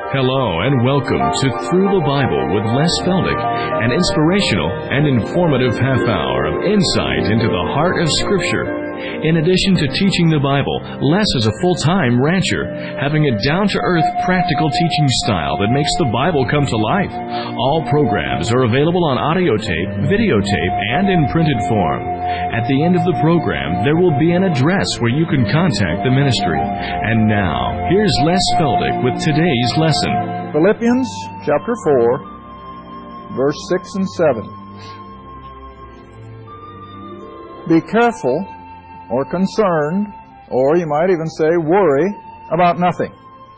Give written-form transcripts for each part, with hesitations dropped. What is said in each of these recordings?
Hello and welcome to Through the Bible with Les Feldick, an inspirational and informative half hour of insight into the heart of Scripture. In addition to teaching the Bible, Les is a full-time rancher, having a down-to-earth practical teaching style that makes the Bible come to life. All programs are available on audio tape, videotape, and in printed form. At the end of the program, there will be an address where you can contact the ministry. And now, here's Les Feldick with today's lesson. Philippians chapter 4, verse 6 and 7. Be careful, or concerned, or you might even say worry about nothing.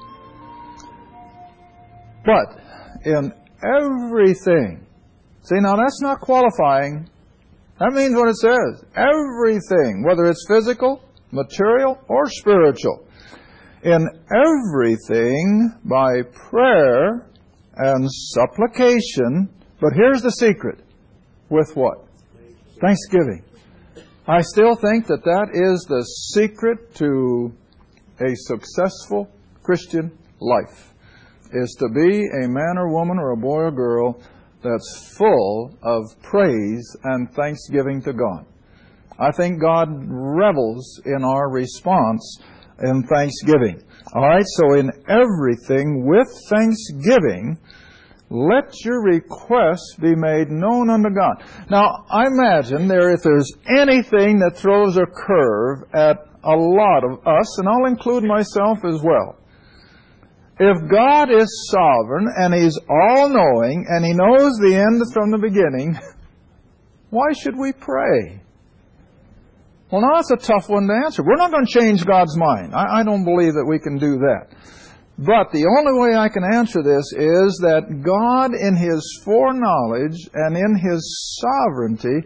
But in everything, see, now that's not qualifying. That means what it says. Everything, whether it's physical, material, or spiritual. In everything, by prayer and supplication, but here's the secret. With what? Thanksgiving. I still think that that is the secret to a successful Christian life, is to be a man or woman or a boy or girl that's full of praise and thanksgiving to God. I think God revels in our response in thanksgiving. All right, so in everything with thanksgiving, let your requests be made known unto God. Now, I imagine if there's anything that throws a curve at a lot of us, and I'll include myself as well. If God is sovereign and He's all-knowing and He knows the end from the beginning, why should we pray? Well, now that's a tough one to answer. We're not going to change God's mind. I don't believe that we can do that. But the only way I can answer this is that God, in His foreknowledge and in His sovereignty,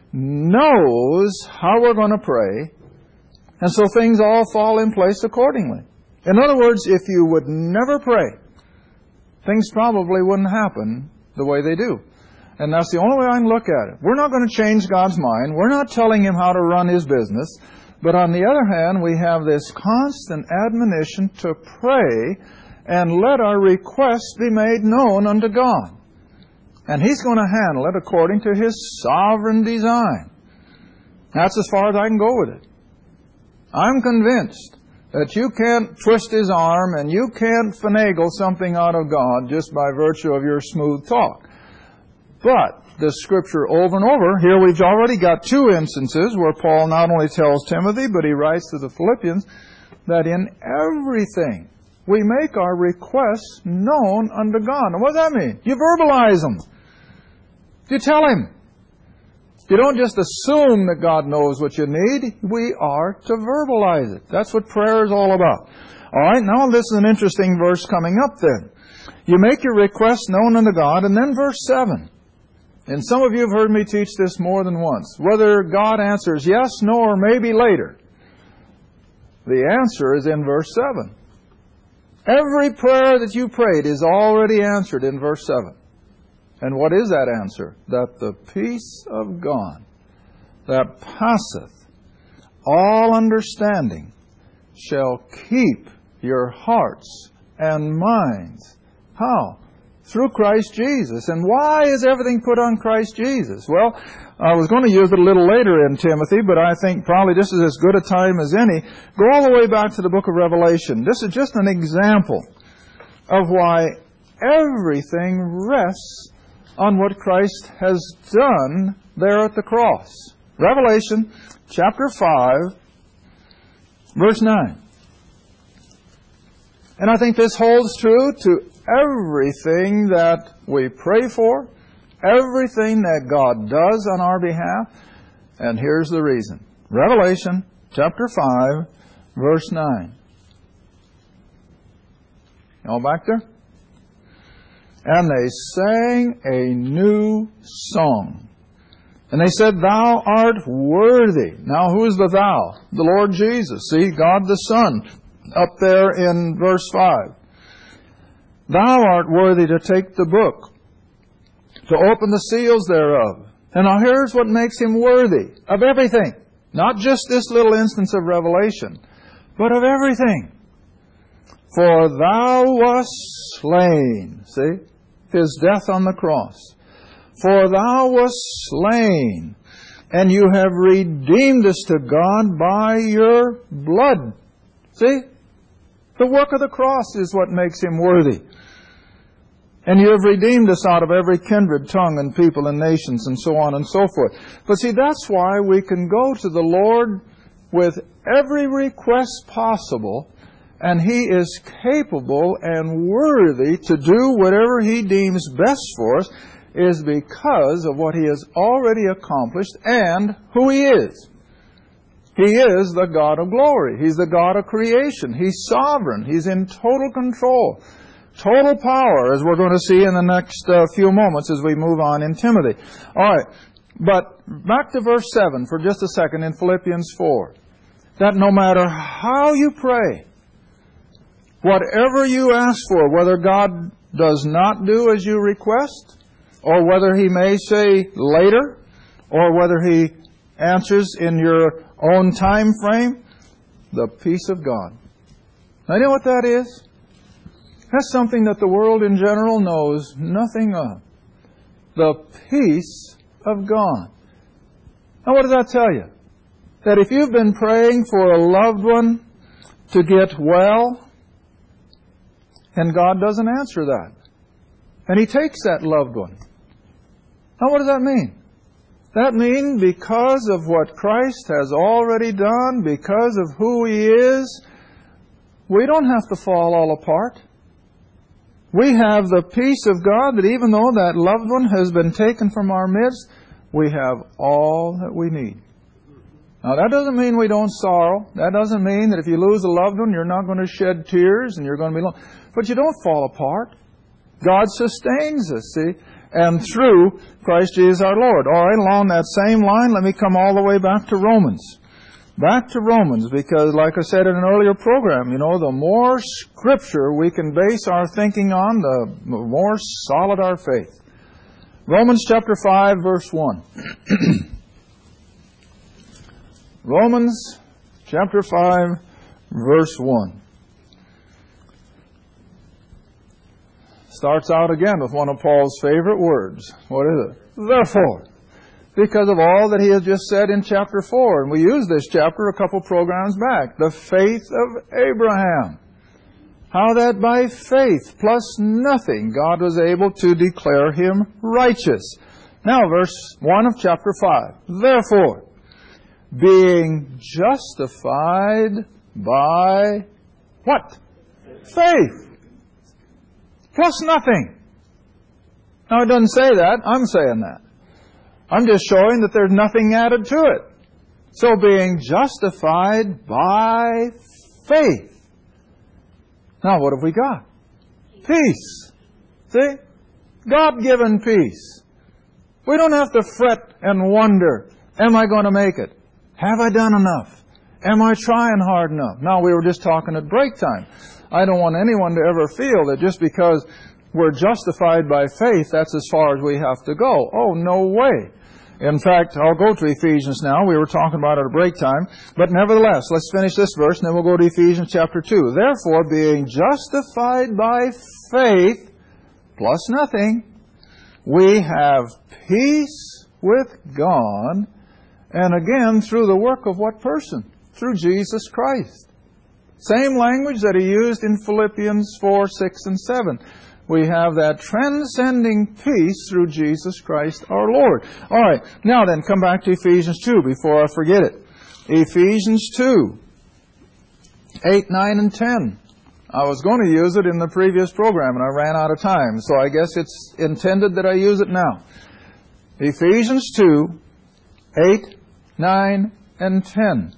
knows how we're going to pray, and so things all fall in place accordingly. In other words, if you would never pray, things probably wouldn't happen the way they do. And that's the only way I can look at it. We're not going to change God's mind. We're not telling Him how to run His business. But on the other hand, we have this constant admonition to pray and let our requests be made known unto God. And He's going to handle it according to His sovereign design. That's as far as I can go with it. I'm convinced that you can't twist His arm and you can't finagle something out of God just by virtue of your smooth talk. But the Scripture over and over, here we've already got two instances where Paul not only tells Timothy, but he writes to the Philippians, that in everything we make our requests known unto God. Now what does that mean? You verbalize them. You tell Him. You don't just assume that God knows what you need. We are to verbalize it. That's what prayer is all about. All right, now this is an interesting verse coming up then. You make your requests known unto God, and then verse 7. And some of you have heard me teach this more than once. Whether God answers yes, no, or maybe later. The answer is in verse 7. Every prayer that you prayed is already answered in verse 7. And what is that answer? That the peace of God, that passeth all understanding, shall keep your hearts and minds. How? Through Christ Jesus. And why is everything put on Christ Jesus? Well, I was going to use it a little later in Timothy, but I think probably this is as good a time as any. Go all the way back to the book of Revelation. This is just an example of why everything rests on what Christ has done there at the cross. Revelation chapter 5, verse 9. And I think this holds true to everything that we pray for, everything that God does on our behalf. And here's the reason. Revelation chapter 5, verse 9. All back there? And they sang a new song. And they said, Thou art worthy. Now who is the thou? The Lord Jesus. See, God the Son up there in verse 5. Thou art worthy to take the book, to open the seals thereof. And now here's what makes Him worthy of everything. Not just this little instance of revelation, but of everything. For thou wast slain. See? His death on the cross. For thou wast slain, and you have redeemed us to God by your blood. See? The work of the cross is what makes Him worthy. And you have redeemed us out of every kindred, tongue, and people, and nations, and so on and so forth. But see, that's why we can go to the Lord with every request possible, and He is capable and worthy to do whatever He deems best for us, is because of what He has already accomplished and who He is. He is the God of glory. He's the God of creation. He's sovereign. He's in total control. Total power, as we're going to see in the next few moments as we move on in Timothy. All right, but back to verse 7 for just a second in Philippians 4. That no matter how you pray, whatever you ask for, whether God does not do as you request, or whether He may say later, or whether He answers in your own time frame, the peace of God. Now, you know what that is? That's something that the world in general knows nothing of. The peace of God. Now, what does that tell you? That if you've been praying for a loved one to get well, and God doesn't answer that, and He takes that loved one. Now, what does that mean? That means because of what Christ has already done, because of who He is, we don't have to fall all apart. We have the peace of God that even though that loved one has been taken from our midst, we have all that we need. Now, that doesn't mean we don't sorrow. That doesn't mean that if you lose a loved one, you're not going to shed tears and you're going to be alone. But you don't fall apart. God sustains us, see? And through Christ Jesus our Lord. All right, along that same line, let me come all the way back to Romans. Back to Romans, because like I said in an earlier program, the more Scripture we can base our thinking on, the more solid our faith. Romans chapter 5, verse 1. Romans chapter 5, verse 1. Starts out again with one of Paul's favorite words. What is it? Therefore. Because of all that he has just said in chapter 4. And we used this chapter a couple programs back. The faith of Abraham. How that by faith plus nothing God was able to declare him righteous. Now verse 1 of chapter 5. Therefore, being justified by what? Faith. Plus nothing. Now it doesn't say that. I'm saying that. I'm just showing that there's nothing added to it. So being justified by faith. Now what have we got? Peace. See? God-given peace. We don't have to fret and wonder, am I going to make it? Have I done enough? Am I trying hard enough? Now we were just talking at break time. I don't want anyone to ever feel that just because we're justified by faith, that's as far as we have to go. Oh, no way. In fact, I'll go to Ephesians now. We were talking about it at break time. But nevertheless, let's finish this verse and then we'll go to Ephesians chapter 2. Therefore, being justified by faith, plus nothing, we have peace with God, and again, through the work of what person? Through Jesus Christ. Same language that he used in Philippians 4, 6, and 7. We have that transcending peace through Jesus Christ our Lord. All right, now then, come back to Ephesians 2 before I forget it. Ephesians 2, 8, 9, and 10. I was going to use it in the previous program, and I ran out of time, so I guess it's intended that I use it now. Ephesians 2, 8, 9, and 10.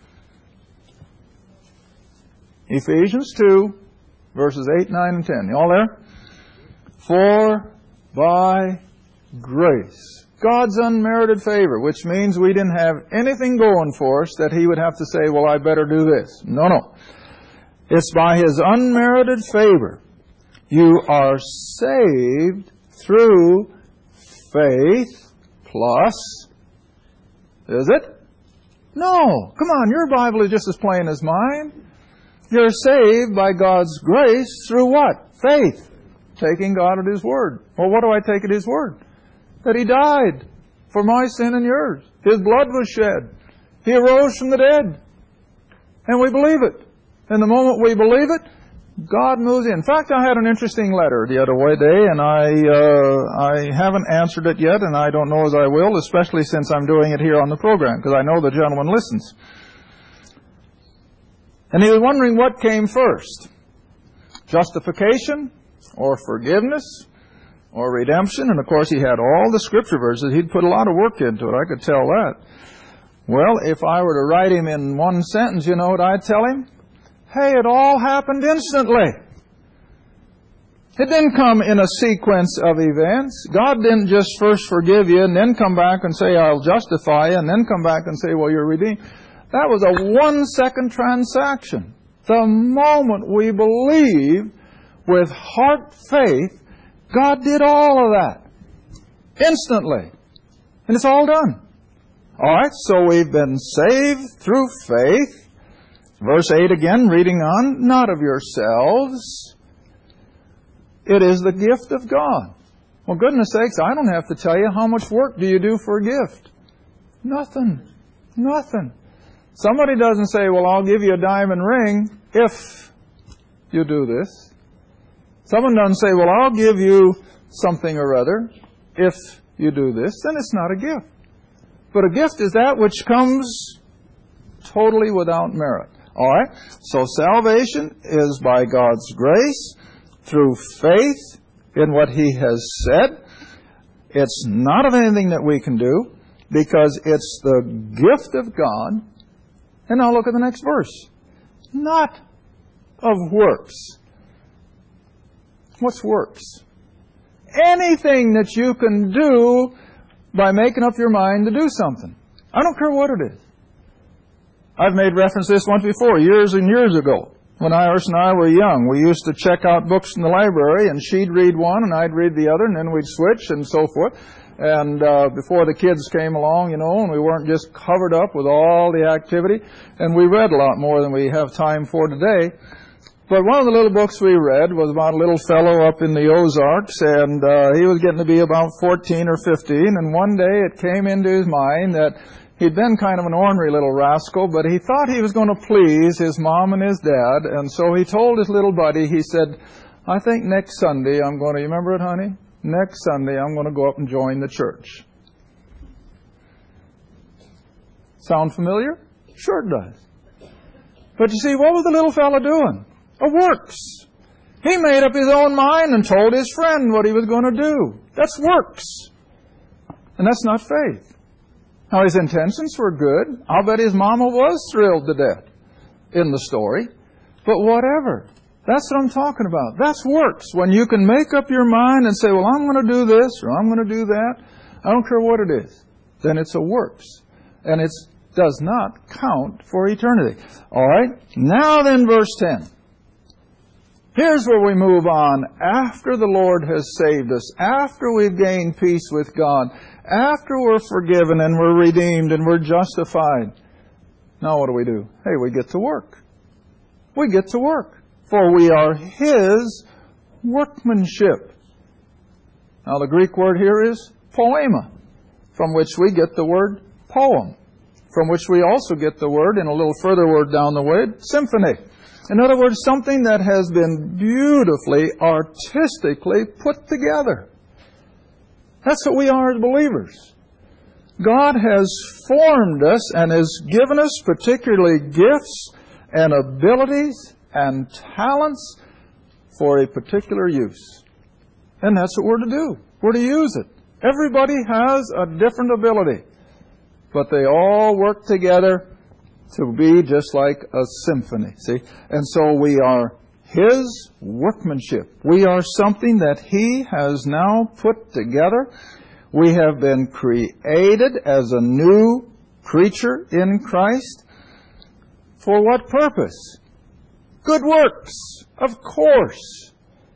Ephesians 2, verses 8, 9, and 10. You all there? For by grace, God's unmerited favor, which means we didn't have anything going for us that he would have to say, well, I better do this. No. It's by his unmerited favor. You are saved through faith plus, is it? No. Come on, your Bible is just as plain as mine. You're saved by God's grace through what? Faith. Taking God at His word. Well, what do I take at His word? That He died for my sin and yours. His blood was shed. He arose from the dead. And we believe it. And the moment we believe it, God moves in. In fact, I had an interesting letter the other day, and I haven't answered it yet, and I don't know as I will, especially since I'm doing it here on the program, because I know the gentleman listens. And he was wondering what came first, justification or forgiveness or redemption. And of course he had all the scripture verses. He'd put a lot of work into it. I could tell that. Well, if I were to write him in one sentence, you know what I'd tell him? Hey, it all happened instantly. It didn't come in a sequence of events. God didn't just first forgive you and then come back and say, I'll justify you, and then come back and say, well, you're redeemed. That was a 1-second transaction. The moment we believe with heart faith, God did all of that. Instantly. And it's all done. Alright, so we've been saved through faith. Verse 8 again, reading on, not of yourselves. It is the gift of God. Well, goodness sakes, I don't have to tell you how much work do you do for a gift. Nothing. Nothing. Somebody doesn't say, well, I'll give you a diamond ring if you do this. Someone doesn't say, well, I'll give you something or other if you do this. Then it's not a gift. But a gift is that which comes totally without merit. All right? So salvation is by God's grace through faith in what He has said. It's not of anything that we can do because it's the gift of God. And now look at the next verse. Not of works. What's works? Anything that you can do by making up your mind to do something. I don't care what it is. I've made reference to this once before, years and years ago. When Iris and I were young, we used to check out books in the library, and she'd read one and I'd read the other, and then we'd switch and so forth. And before the kids came along, you know, and we weren't just covered up with all the activity, and we read a lot more than we have time for today. But one of the little books we read was about a little fellow up in the Ozarks, and he was getting to be about 14 or 15, and one day it came into his mind that he'd been kind of an ornery little rascal, but he thought he was going to please his mom and his dad, and so he told his little buddy, he said, I think next Sunday I'm going to, you remember it, honey? Next Sunday I'm going to go up and join the church. Sound familiar? Sure it does. But you see, what was the little fellow doing? A works. He made up his own mind and told his friend what he was going to do. That's works. And that's not faith. Now, his intentions were good. I'll bet his mama was thrilled to death in the story. But whatever. That's what I'm talking about. That's works. When you can make up your mind and say, well, I'm going to do this or I'm going to do that. I don't care what it is. Then it's a works. And it does not count for eternity. All right. Now then, verse 10. Here's where we move on after the Lord has saved us, after we've gained peace with God, after we're forgiven and we're redeemed and we're justified. Now what do? Hey, we get to work. We get to work. For we are His workmanship. Now the Greek word here is poema, from which we get the word poem, from which we also get the word, in a little further word down the way, symphony. In other words, something that has been beautifully, artistically put together. That's what we are as believers. God has formed us and has given us particularly gifts and abilities and talents for a particular use. And that's what we're to do. We're to use it. Everybody has a different ability, but they all work together to be just like a symphony, see? And so we are His workmanship. We are something that He has now put together. We have been created as a new creature in Christ. For what purpose? Good works, of course.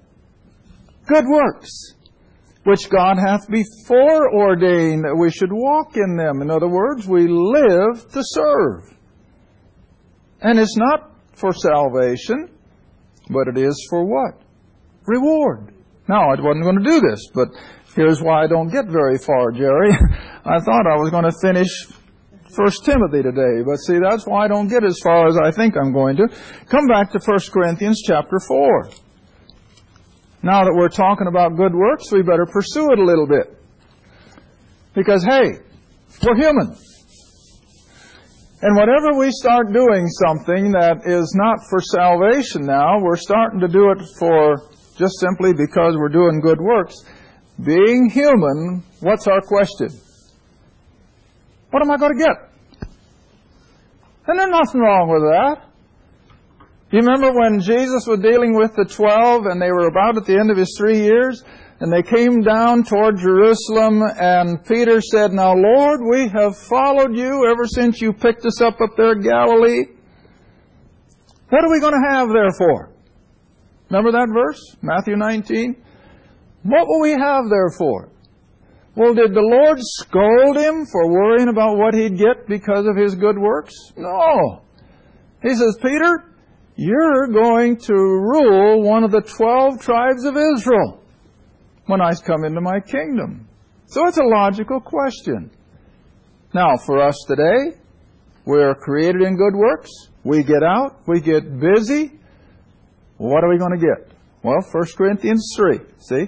Good works, which God hath before ordained that we should walk in them. In other words, we live to serve. And it's not for salvation, but it is for what? Reward. Now, I wasn't going to do this, but here's why I don't get very far, Jerry. I thought I was going to finish 1 Timothy today, but see, that's why I don't get as far as I think I'm going to. Come back to 1 Corinthians chapter 4. Now that we're talking about good works, we better pursue it a little bit. Because, hey, we're human. And whenever we start doing something that is not for salvation now, we're starting to do it for just simply because we're doing good works. Being human, what's our question? What am I going to get? And there's nothing wrong with that. You remember when Jesus was dealing with the 12 and they were about at the end of His 3 years? And they came down toward Jerusalem, and Peter said, "Now, Lord, we have followed you ever since you picked us up there in Galilee. What are we going to have therefore?" Remember that verse? Matthew 19. What will we have therefore? Well, did the Lord scold him for worrying about what he'd get because of his good works? No. He says, "Peter, you're going to rule one of the 12 tribes of Israel when I come into my kingdom." So it's a logical question. Now, for us today, we're created in good works. We get out. We get busy. What are we going to get? Well, 1 Corinthians 3. See?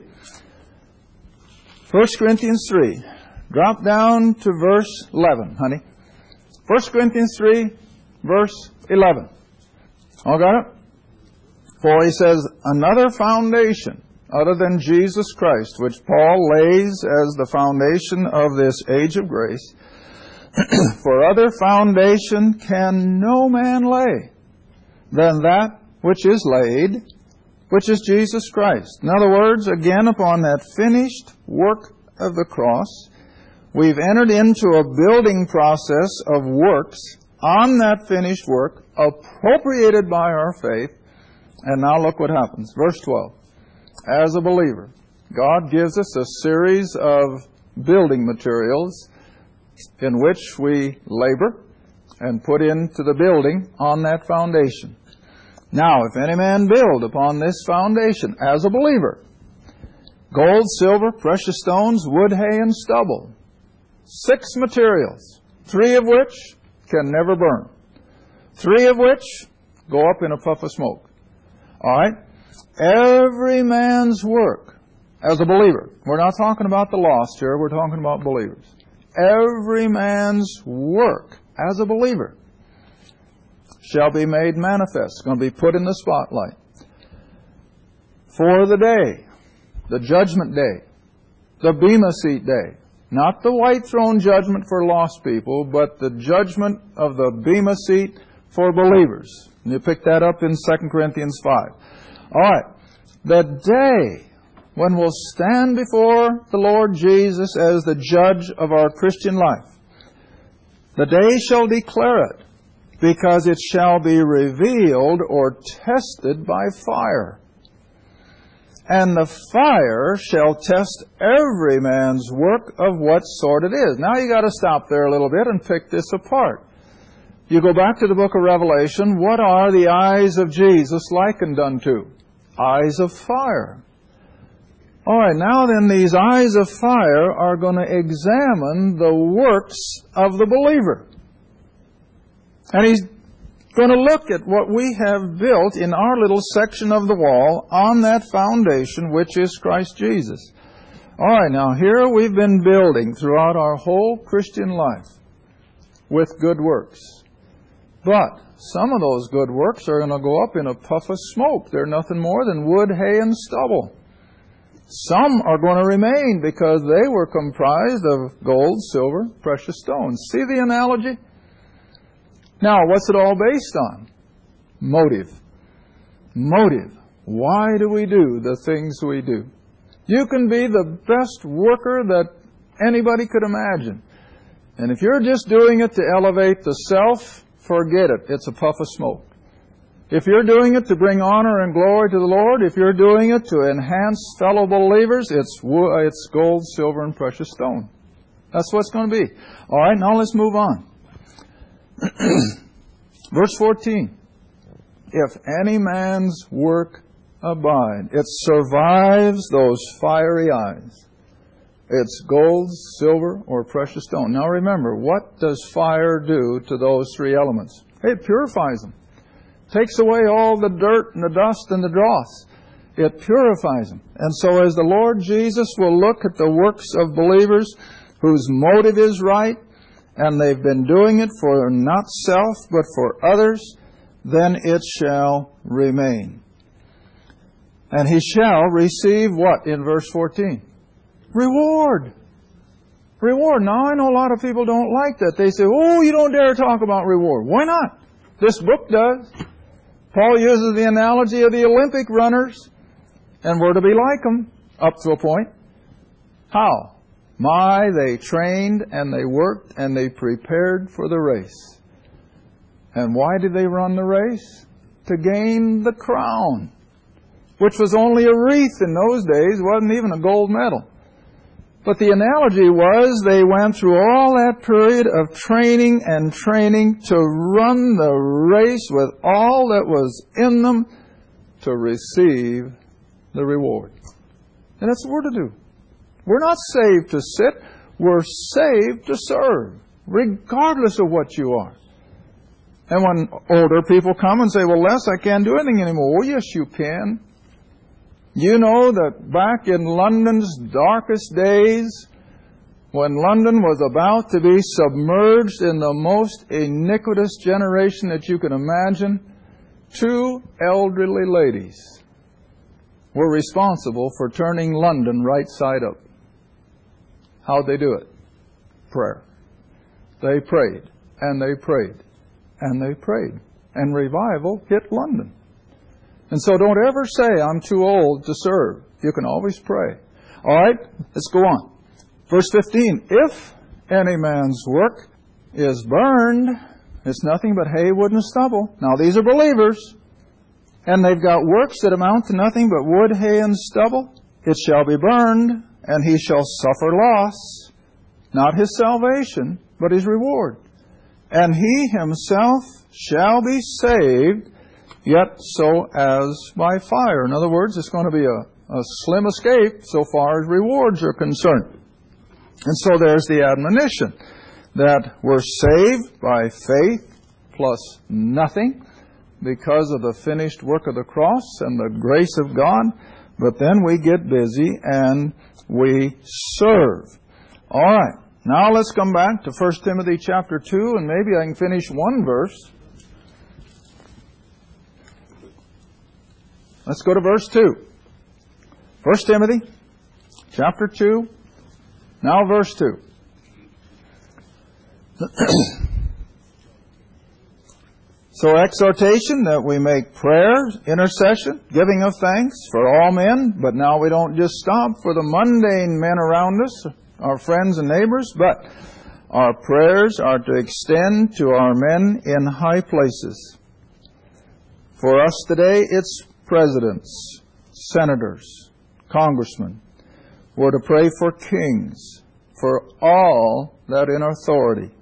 1 Corinthians 3. Drop down to verse 11, honey. 1 Corinthians 3, verse 11. All got it? For he says, "Another foundation other than Jesus Christ, which Paul lays as the foundation of this age of grace, for other foundation can no man lay than that which is laid, which is Jesus Christ." In other words, again, upon that finished work of the cross, we've entered into a building process of works on that finished work, appropriated by our faith. And now look what happens. Verse 12. As a believer, God gives us a series of building materials in which we labor and put into the building on that foundation. Now, if any man build upon this foundation as a believer, gold, silver, precious stones, wood, hay, and stubble, 6 materials, 3 of which can never burn, 3 of which go up in a puff of smoke. All right? Every man's work as a believer. We're not talking about the lost here. We're talking about believers. Every man's work as a believer shall be made manifest. It's going to be put in the spotlight. For the day, the judgment day, the Bema Seat day. Not the white throne judgment for lost people, but the judgment of the Bema Seat for believers. And you pick that up in 2 Corinthians 5. All right. The day when we'll stand before the Lord Jesus as the judge of our Christian life. The day shall declare it, because it shall be revealed or tested by fire. And the fire shall test every man's work of what sort it is. Now you got to stop there a little bit and pick this apart. You go back to the book of Revelation. What are the eyes of Jesus likened unto? Eyes of fire. All right, now then, these eyes of fire are going to examine the works of the believer. And He's going to look at what we have built in our little section of the wall on that foundation, which is Christ Jesus. All right, now here we've been building throughout our whole Christian life with good works. But some of those good works are going to go up in a puff of smoke. They're nothing more than wood, hay, and stubble. Some are going to remain because they were comprised of gold, silver, precious stones. See the analogy? Now, what's it all based on? Motive. Motive. Why do we do the things we do? You can be the best worker that anybody could imagine. And if you're just doing it to elevate the self, forget it. It's a puff of smoke. If you're doing it to bring honor and glory to the Lord, if you're doing it to enhance fellow believers, it's gold, silver, and precious stone. That's what it's going to be. All right, now let's move on. Verse 14. if any man's work abide. It survives those fiery eyes. It's gold, silver, or precious stone. Now remember, what does fire do to those three elements? It purifies them. Takes away all the dirt and the dust and the dross. It purifies them. And so as the Lord Jesus will look at the works of believers whose motive is right, and they've been doing it for not self, but for others, then it shall remain. And he shall receive what in verse 14? Reward. Reward. Now I know a lot of people don't like that. They say, oh, you don't dare talk about reward. Why not? This book does. Paul uses the analogy of the Olympic runners, and we're to be like them up to a point. How? They trained and they worked and they prepared for the race. And why did they run the race? To gain the crown, which was only a wreath in those days, wasn't even a gold medal. But the analogy was they went through all that period of training and training to run the race with all that was in them to receive the reward. And that's what we're to do. We're not saved to sit. We're saved to serve, regardless of what you are. And when older people come and say, well, Les, I can't do anything anymore. Well, yes, you can. You know that back in London's darkest days, when London was about to be submerged in the most iniquitous generation that you can imagine, 2 elderly ladies were responsible for turning London right side up. How'd they do it? Prayer. They prayed, and they prayed, and they prayed. And revival hit London. And so don't ever say, I'm too old to serve. You can always pray. All right, let's go on. Verse 15, if any man's work is burned, it's nothing but hay, wood, and stubble. Now, these are believers, and they've got works that amount to nothing but wood, hay, and stubble. It shall be burned, and he shall suffer loss, not his salvation, but his reward. And he himself shall be saved, yet so as by fire. In other words, it's going to be a slim escape so far as rewards are concerned. And so there's the admonition that we're saved by faith plus nothing because of the finished work of the cross and the grace of God. But then we get busy and we serve. All right. Now let's come back to 1 Timothy chapter 2, and maybe I can finish one verse. Let's go to verse 2. 1 Timothy chapter 2, now verse 2. So exhortation that we make prayer, intercession, giving of thanks for all men, but now we don't just stop for the mundane men around us, our friends and neighbors, but our prayers are to extend to our men in high places. For us today, it's presidents, senators, congressmen. We're to pray for kings, for all that in authority.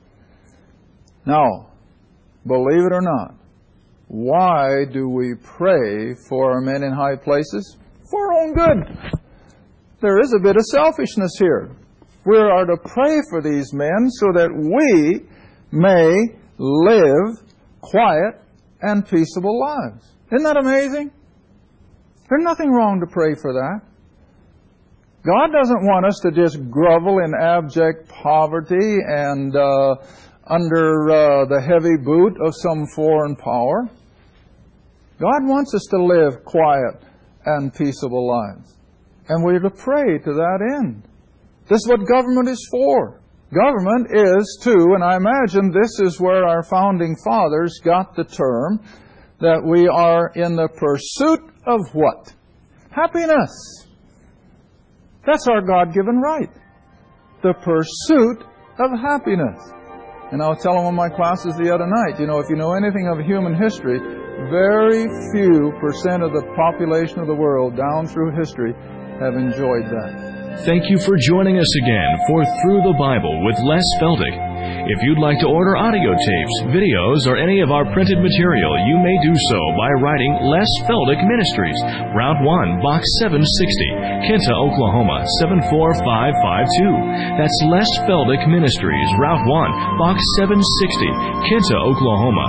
Now, believe it or not, why do we pray for our men in high places? For our own good. There is a bit of selfishness here. We are to pray for these men so that we may live quiet and peaceable lives. Isn't that amazing? There's nothing wrong to pray for that. God doesn't want us to just grovel in abject poverty and under the heavy boot of some foreign power. God wants us to live quiet and peaceable lives. And we're to pray to that end. This is what government is for. Government is to, and I imagine this is where our founding fathers got the term, that we are in the pursuit of what? Happiness. That's our God-given right. The pursuit of happiness. And I was telling one of my classes the other night, if you know anything of human history, very few % of the population of the world down through history have enjoyed that. Thank you for joining us again for Through the Bible with Les Feldick. If you'd like to order audio tapes, videos, or any of our printed material, you may do so by writing Les Feldick Ministries, Route 1, Box 760, Kinta, Oklahoma 74552. That's Les Feldick Ministries, Route 1, Box 760, Kinta, Oklahoma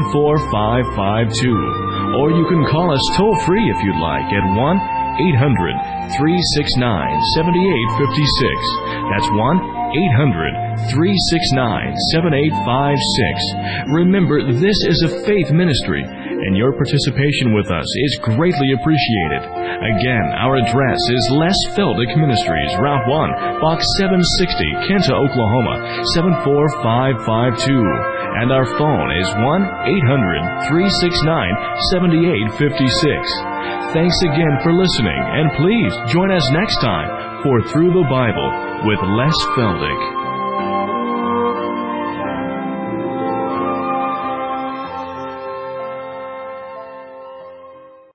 74552. Or you can call us toll-free if you'd like at 1-800-369-7856. That's 1-800-369-7856. Remember, this is a faith ministry, and your participation with us is greatly appreciated. Again, our address is Les Feldick Ministries, Route 1, Box 760, Kinta, Oklahoma 74552. And our phone is 1-800-369-7856. Thanks again for listening, and please join us next time for Through the Bible with Les Feldick.